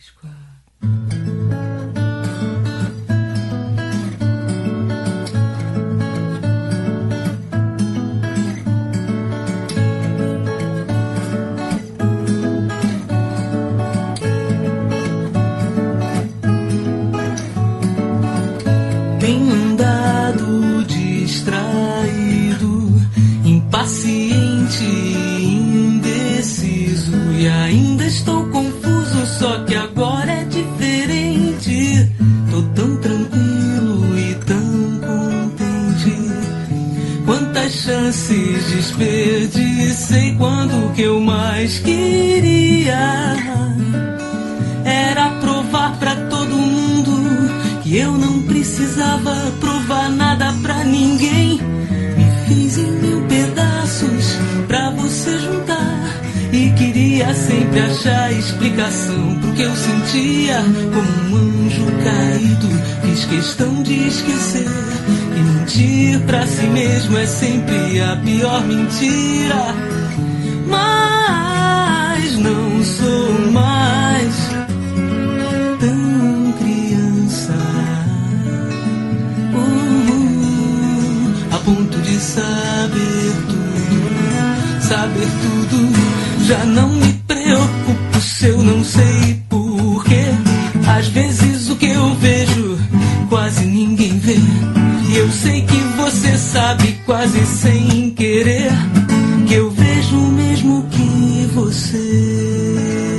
Tenho andado distraído, impaciente, indeciso, e ainda estou confuso, só que agora é diferente. Tô tão tranquilo e tão contente. Quantas chances desperdicei quando o que eu mais queria era provar pra todo mundo que eu não precisava provar nada pra ninguém. Me fiz em 1000 pedaços pra você juntar, e queria sempre achar explicação pro que eu sentia como um anjo caído. Fiz questão de esquecer que mentir pra si mesmo é sempre a pior mentira. Mas não sou mais tão criança, a ponto de saber tudo. Já não me preocupo se eu não sei porquê. Às vezes o que eu vejo quase ninguém vê, e eu sei que você sabe quase sem querer que eu vejo o mesmo que você.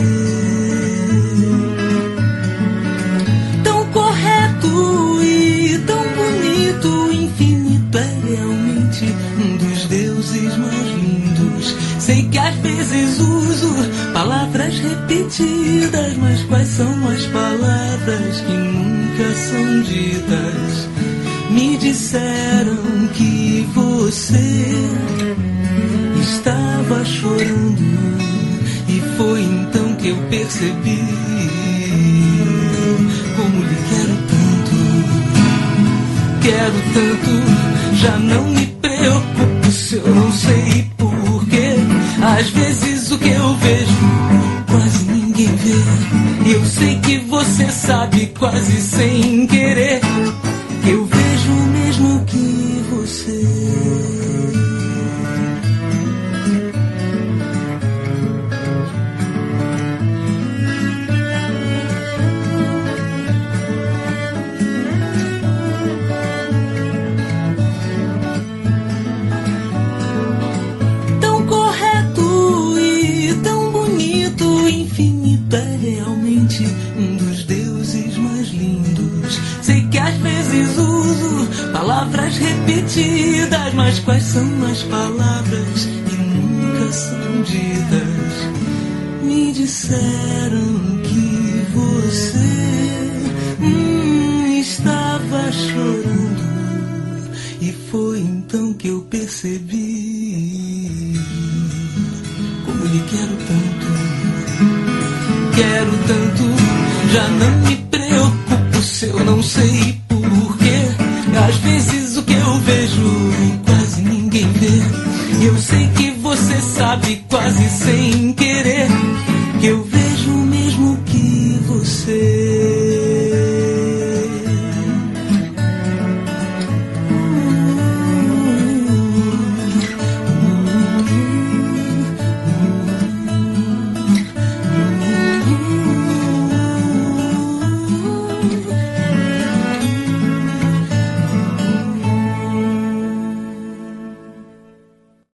Tão correto e tão bonito, infinito é realmente um dos deuses mais lindos. Sei que às vezes uso palavras repetidas, mas quais são as palavras que nunca são ditas? Me disseram que você estava chorando, e foi então que eu percebi como lhe quero tanto. Já não me preocupo se eu não sei porquê. Às vezes o que eu vejo quase ninguém vê, e eu sei que você sabe quase sem querer que eu vejo o mesmo que você. Infinito é realmente um dos deuses mais lindos. Sei que às vezes uso palavras repetidas, mas quais são as palavras que nunca são ditas? Me disseram que você estava chorando, e foi então que eu percebi como lhe quero tanto, já não me preocupo se eu não sei porquê. Às vezes o que eu vejo quase ninguém vê, e eu sei que você sabe quase sem querer